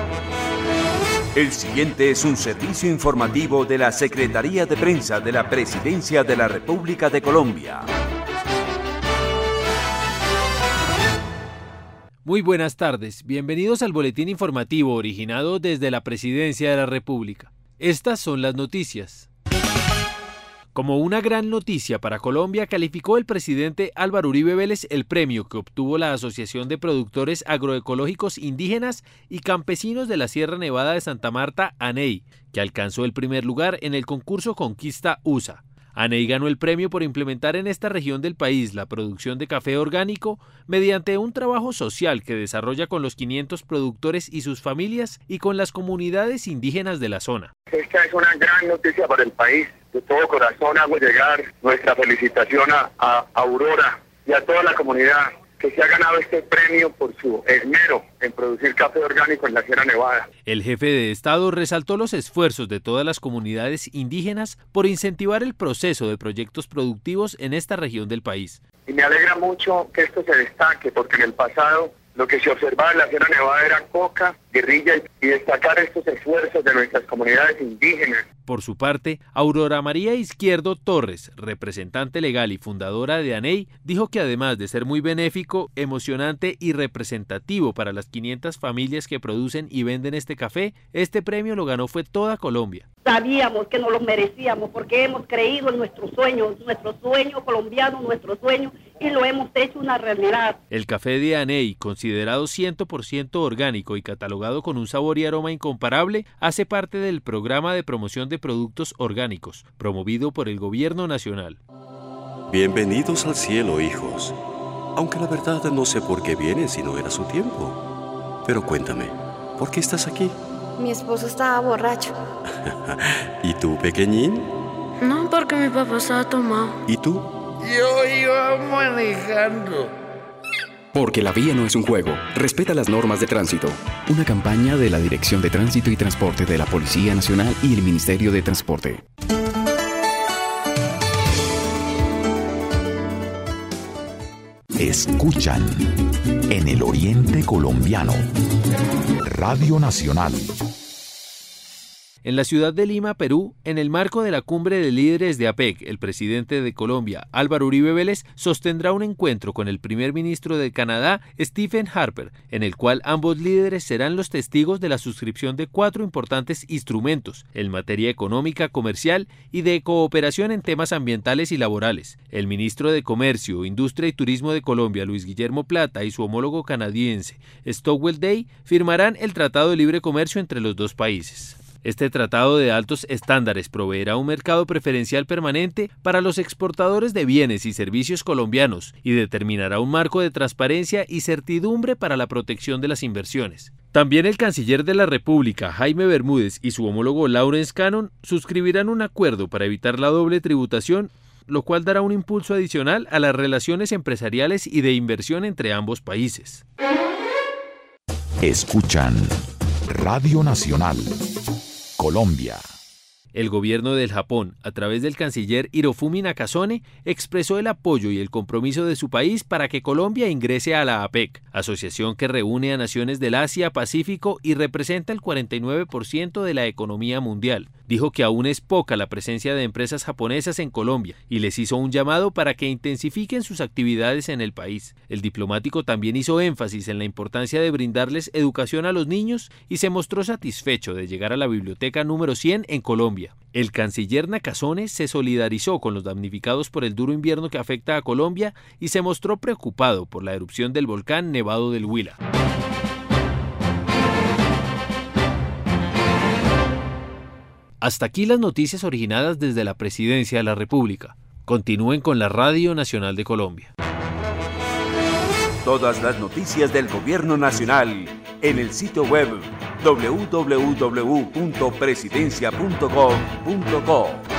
El siguiente es un servicio informativo de la Secretaría de Prensa de la Presidencia de la República de Colombia. Muy buenas tardes, bienvenidos al boletín informativo originado desde la Presidencia de la República. Estas son las noticias. Como una gran noticia para Colombia, calificó el presidente Álvaro Uribe Vélez el premio que obtuvo la Asociación de Productores Agroecológicos Indígenas y Campesinos de la Sierra Nevada de Santa Marta, ANEI, que alcanzó el primer lugar en el concurso Conquista USA. ANEI ganó el premio por implementar en esta región del país la producción de café orgánico mediante un trabajo social que desarrolla con los 500 productores y sus familias y con las comunidades indígenas de la zona. Esta es una gran noticia para el país. De todo corazón hago llegar nuestra felicitación a Aurora y a toda la comunidad que se ha ganado este premio por su esmero en producir café orgánico en la Sierra Nevada. El jefe de Estado resaltó los esfuerzos de todas las comunidades indígenas por incentivar el proceso de proyectos productivos en esta región del país. Y me alegra mucho que esto se destaque, porque en el pasado lo que se observaba en la Sierra Nevada era coca, guerrilla, y destacar estos esfuerzos de nuestras comunidades indígenas. Por su parte, Aurora María Izquierdo Torres, representante legal y fundadora de ANEI, dijo que además de ser muy benéfico, emocionante y representativo para las 500 familias que producen y venden este café, este premio lo ganó fue toda Colombia. Sabíamos que nos lo merecíamos porque hemos creído en nuestro sueño colombiano, nuestro sueño, y lo hemos hecho una realidad. El café de ANEI, considerado 100% orgánico y catalogado con un sabor y aroma incomparable, hace parte del programa de promoción de productos orgánicos, promovido por el Gobierno Nacional. Bienvenidos al cielo, hijos. Aunque la verdad no sé por qué vienen si no era su tiempo. Pero cuéntame, ¿por qué estás aquí? Mi esposo estaba borracho. ¿Y tú, pequeñín? No, porque mi papá estaba tomado. ¿Y tú? Yo iba manejando. Porque la vía no es un juego. Respeta las normas de tránsito. Una campaña de la Dirección de Tránsito y Transporte de la Policía Nacional y el Ministerio de Transporte. Escuchan en el Oriente Colombiano. Radio Nacional. En la ciudad de Lima, Perú, en el marco de la cumbre de líderes de APEC, el presidente de Colombia, Álvaro Uribe Vélez, sostendrá un encuentro con el primer ministro de Canadá, Stephen Harper, en el cual ambos líderes serán los testigos de la suscripción de 4 importantes instrumentos en materia económica, comercial y de cooperación en temas ambientales y laborales. El ministro de Comercio, Industria y Turismo de Colombia, Luis Guillermo Plata, y su homólogo canadiense, Stowell Day, firmarán el Tratado de Libre Comercio entre los dos países. Este tratado de altos estándares proveerá un mercado preferencial permanente para los exportadores de bienes y servicios colombianos y determinará un marco de transparencia y certidumbre para la protección de las inversiones. También el canciller de la República, Jaime Bermúdez, y su homólogo Lawrence Cannon suscribirán un acuerdo para evitar la doble tributación, lo cual dará un impulso adicional a las relaciones empresariales y de inversión entre ambos países. Escuchan Radio Nacional. Colombia. El gobierno del Japón, a través del canciller Hirofumi Nakasone, expresó el apoyo y el compromiso de su país para que Colombia ingrese a la APEC, asociación que reúne a naciones del Asia-Pacífico y representa el 49% de la economía mundial. Dijo que aún es poca la presencia de empresas japonesas en Colombia y les hizo un llamado para que intensifiquen sus actividades en el país. El diplomático también hizo énfasis en la importancia de brindarles educación a los niños y se mostró satisfecho de llegar a la biblioteca número 100 en Colombia. El canciller Nakasone se solidarizó con los damnificados por el duro invierno que afecta a Colombia y se mostró preocupado por la erupción del volcán Nevado del Huila. Hasta aquí las noticias originadas desde la Presidencia de la República. Continúen con la Radio Nacional de Colombia. Todas las noticias del Gobierno Nacional en el sitio web www.presidencia.gov.co.